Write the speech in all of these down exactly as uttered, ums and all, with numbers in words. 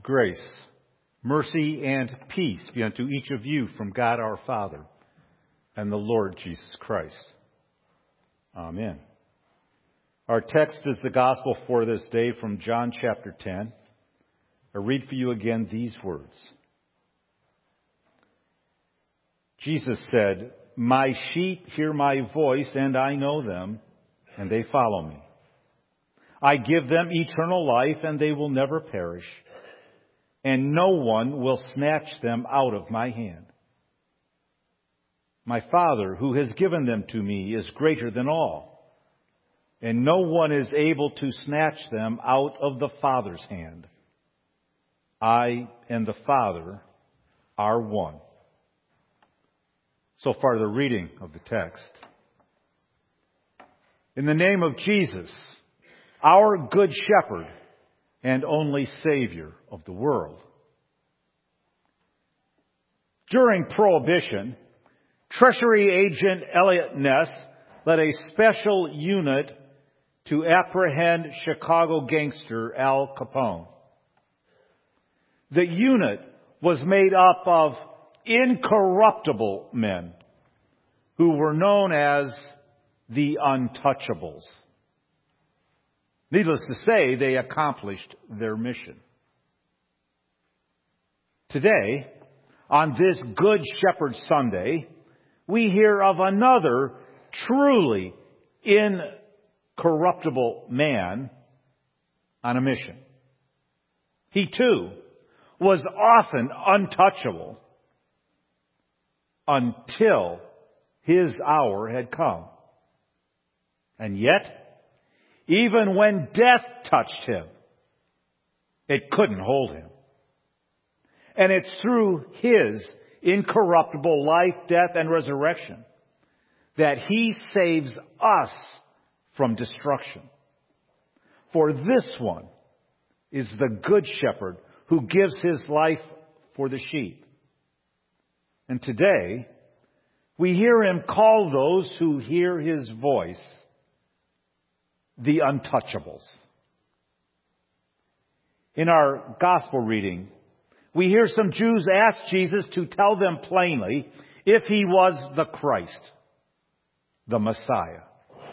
Grace, mercy, and peace be unto each of you from God our Father and the Lord Jesus Christ. Amen. Our text is the gospel for this day from John chapter ten. I read for you again these words. Jesus said, "My sheep hear my voice, and I know them, and they follow me. I give them eternal life, and they will never perish, and no one will snatch them out of my hand. My Father, who has given them to me, is greater than all, and no one is able to snatch them out of the Father's hand. I and the Father are one." So far, the reading of the text. In the name of Jesus, our Good Shepherd and only Savior of the world. During Prohibition, Treasury Agent Eliot Ness led a special unit to apprehend Chicago gangster Al Capone. The unit was made up of incorruptible men who were known as the Untouchables. Needless to say, they accomplished their mission. Today, on this Good Shepherd Sunday, we hear of another truly incorruptible man on a mission. He too was often untouchable until his hour had come. And yet, even when death touched him, it couldn't hold him. And it's through his incorruptible life, death, and resurrection that he saves us from destruction. For this one is the Good Shepherd who gives his life for the sheep. And today, we hear him call those who hear his voice the Untouchables. In our gospel reading, we hear some Jews ask Jesus to tell them plainly if he was the Christ, the Messiah.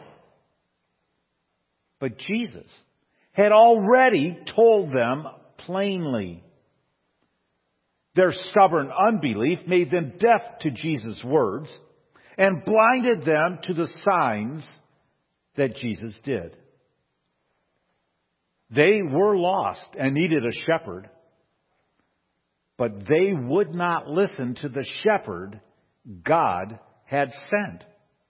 But Jesus had already told them plainly. Their stubborn unbelief made them deaf to Jesus' words and blinded them to the signs that Jesus did. They were lost and needed a shepherd, but they would not listen to the shepherd God had sent.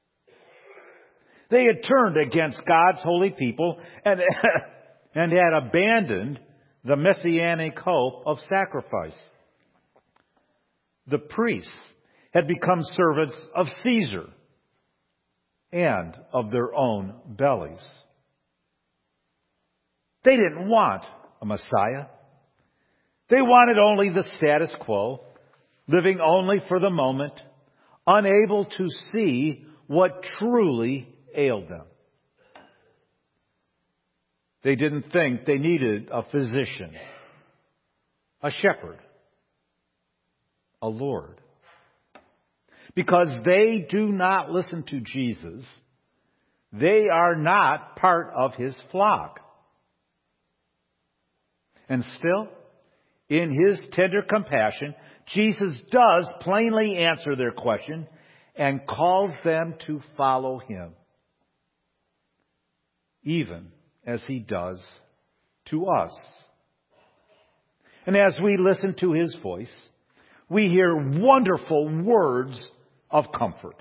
They had turned against God's holy people and, and had abandoned the messianic hope of sacrifice. The priests had become servants of Caesar and of their own bellies. They didn't want a Messiah. They wanted only the status quo, living only for the moment, unable to see what truly ailed them. They didn't think they needed a physician, a shepherd, a Lord. Because they do not listen to Jesus, they are not part of his flock. And still, in his tender compassion, Jesus does plainly answer their question and calls them to follow him, even as he does to us. And as we listen to his voice, we hear wonderful words of comfort.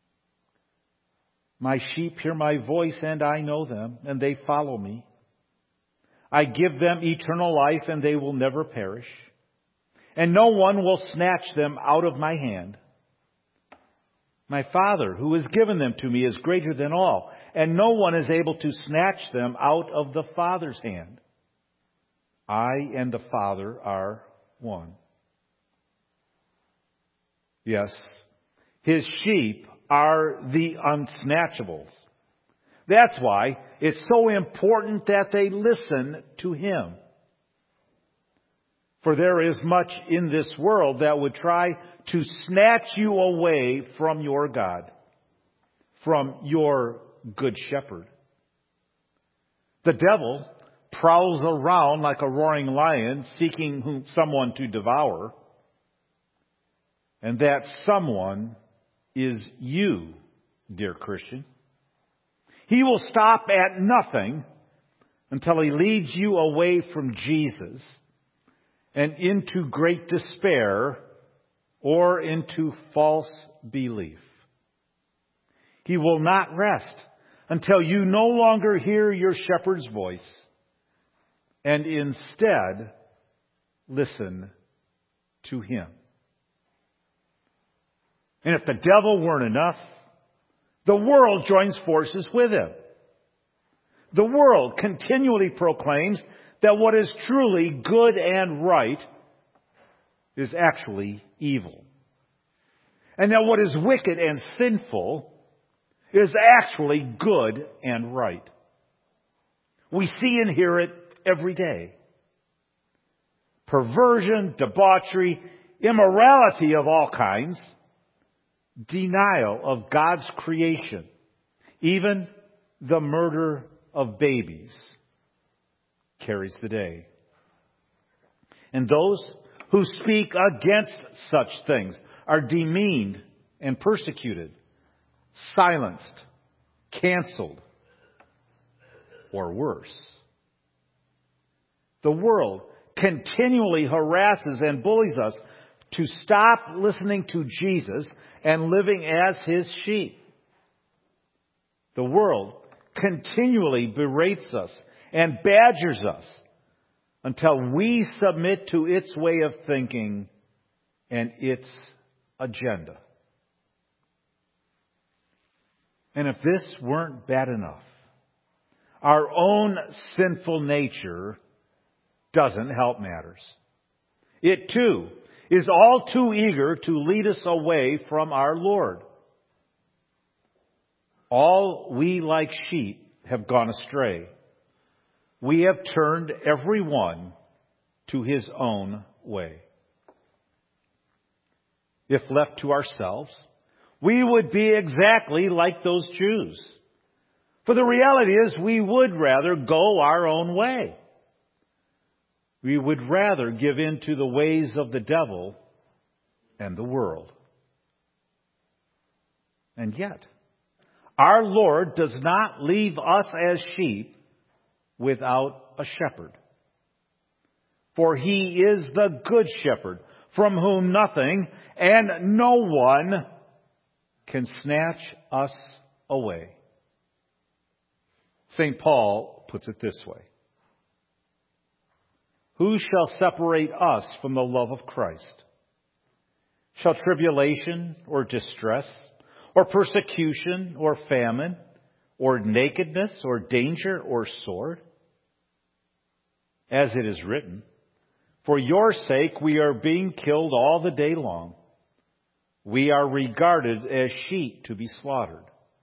My sheep hear my voice, and I know them, and they follow me. I give them eternal life, and they will never perish, and no one will snatch them out of my hand. My Father, who has given them to me, is greater than all, and no one is able to snatch them out of the Father's hand. I and the Father are one. Yes, his sheep are the unsnatchables. That's why it's so important that they listen to him. For there is much in this world that would try to snatch you away from your God, from your good shepherd. The devil prowls around like a roaring lion, seeking whom, someone to devour. And that someone is you, dear Christian. He will stop at nothing until he leads you away from Jesus and into great despair or into false belief. He will not rest until you no longer hear your shepherd's voice and instead listen to him. And if the devil weren't enough, the world joins forces with him. The world continually proclaims that what is truly good and right is actually evil. And that what is wicked and sinful is actually good and right. We see and hear it every day. Perversion, debauchery, immorality of all kinds, denial of God's creation, even the murder of babies carries the day. And those who speak against such things are demeaned and persecuted, silenced, canceled, or worse. The world continually harasses and bullies us to stop listening to Jesus and living as his sheep. The world continually berates us and badgers us until we submit to its way of thinking and its agenda. And if this weren't bad enough, our own sinful nature doesn't help matters. It too is all too eager to lead us away from our Lord. All we like sheep have gone astray. We have turned every one to his own way. If left to ourselves, we would be exactly like those Jews. For the reality is, we would rather go our own way. We would rather give in to the ways of the devil and the world. And yet, our Lord does not leave us as sheep without a shepherd. For he is the good shepherd, from whom nothing and no one can snatch us away. Saint Paul puts it this way: who shall separate us from the love of Christ? Shall tribulation or distress or persecution or famine or nakedness or danger or sword? As it is written, for your sake we are being killed all the day long. We are regarded as sheep to be slaughtered.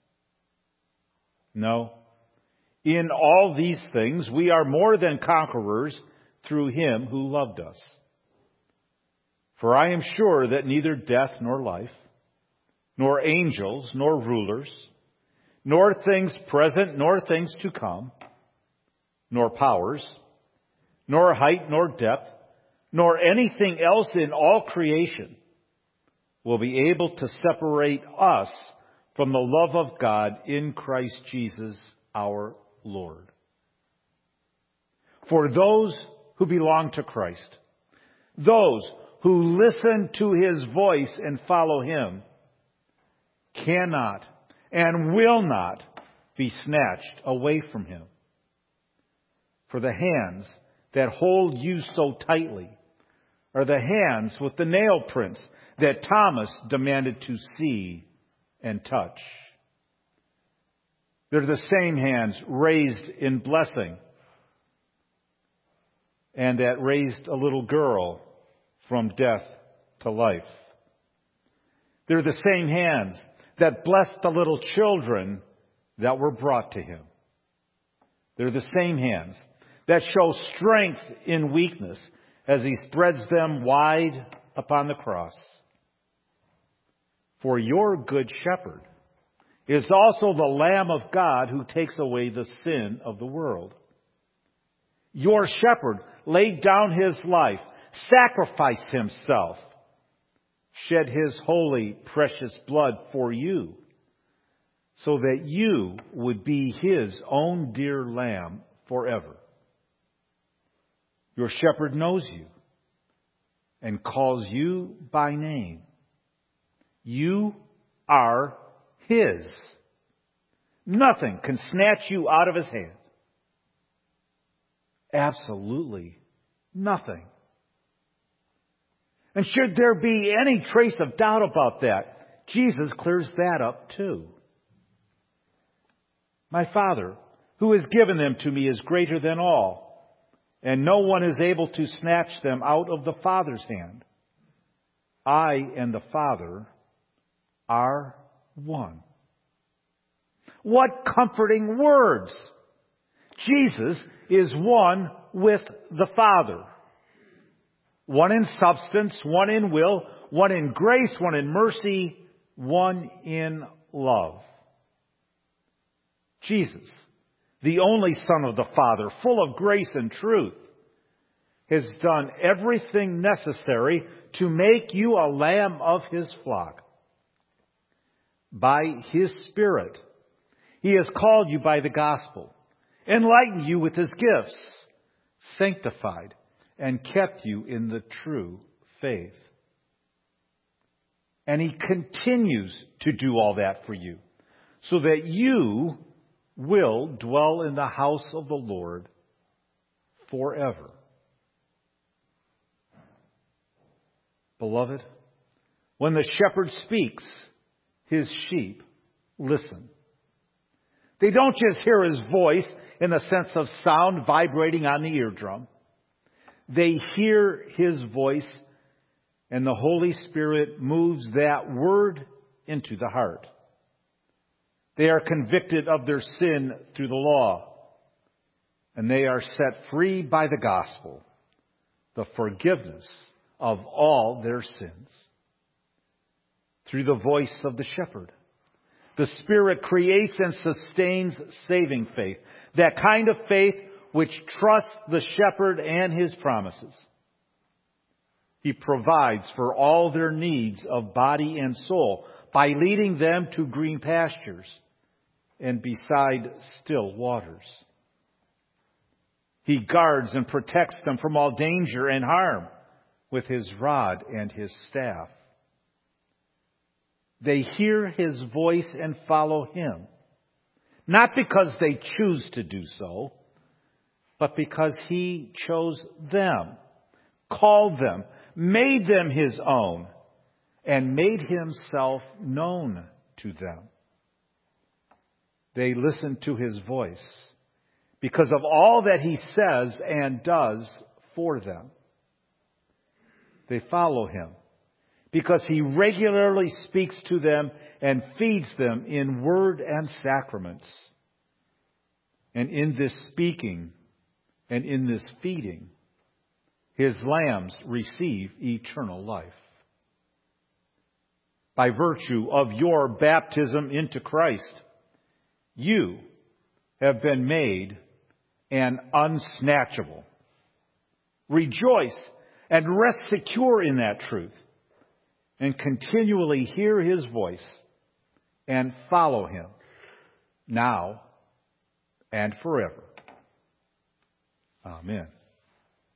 No, in all these things we are more than conquerors through him who loved us. For I am sure that neither death nor life, nor angels, nor rulers, nor things present, nor things to come, nor powers, nor height, nor depth, nor anything else in all creation will be able to separate us from the love of God in Christ Jesus our Lord. For those who belong to Christ, those who listen to his voice and follow him, cannot and will not be snatched away from him. For the hands that hold you so tightly are the hands with the nail prints that Thomas demanded to see and touch. They're the same hands raised in blessing and that raised a little girl from death to life. They're the same hands that blessed the little children that were brought to him. They're the same hands that show strength in weakness as he spreads them wide upon the cross. For your good shepherd is also the Lamb of God who takes away the sin of the world. Your shepherd laid down his life, sacrificed himself, shed his holy, precious blood for you, so that you would be his own dear lamb forever. Your shepherd knows you and calls you by name. You are his. Nothing can snatch you out of his hand. Absolutely nothing. And should there be any trace of doubt about that, Jesus clears that up too. My Father, who has given them to me, is greater than all, and no one is able to snatch them out of the Father's hand. I and the Father are one. What comforting words! Jesus is one with the Father. One in substance, one in will, one in grace, one in mercy, one in love. Jesus, the only Son of the Father, full of grace and truth, has done everything necessary to make you a lamb of his flock. By his Spirit, he has called you by the gospel, enlightened you with his gifts, sanctified, and kept you in the true faith. And he continues to do all that for you, so that you will dwell in the house of the Lord forever. Beloved, when the shepherd speaks, his sheep listen. They don't just hear his voice in the sense of sound vibrating on the eardrum. They hear his voice, and the Holy Spirit moves that word into the heart. They are convicted of their sin through the law, and they are set free by the gospel, the forgiveness of all their sins. Through the voice of the shepherd, the Spirit creates and sustains saving faith, that kind of faith which trusts the shepherd and his promises. He provides for all their needs of body and soul by leading them to green pastures and beside still waters. He guards and protects them from all danger and harm with his rod and his staff. They hear his voice and follow him, not because they choose to do so, but because he chose them, called them, made them his own, and made himself known to them. They listen to his voice because of all that he says and does for them. They follow him because he regularly speaks to them and feeds them in word and sacraments. And in this speaking and in this feeding, his lambs receive eternal life. By virtue of your baptism into Christ, you have been made an unsnatchable. Rejoice and rest secure in that truth, and continually hear his voice and follow him now and forever. Amen.